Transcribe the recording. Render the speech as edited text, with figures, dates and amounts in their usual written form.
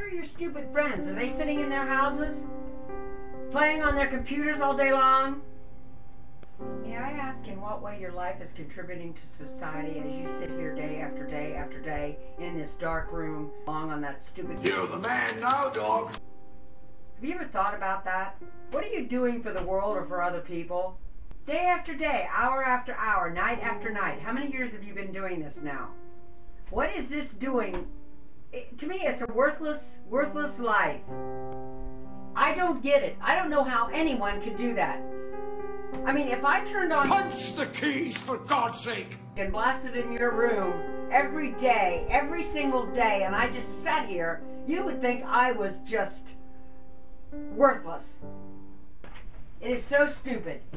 are your stupid friends? Are they sitting in their houses? Playing on their computers all day long? May I ask in what way your life is contributing to society as you sit here day after day after day in this dark room, along on that stupid... You're the man now, dog. Have you ever thought about that? What are you doing for the world or for other people? Day after day, hour after hour, night after night. How many years have you been doing this now? What is this doing? To me, it's a worthless life. I don't get it. I don't know how anyone could do that. I mean, if I turned on... Punch the keys, for God's sake! ...and blasted in your room every day, every single day, and I just sat here, you would think I was just worthless. It is so stupid.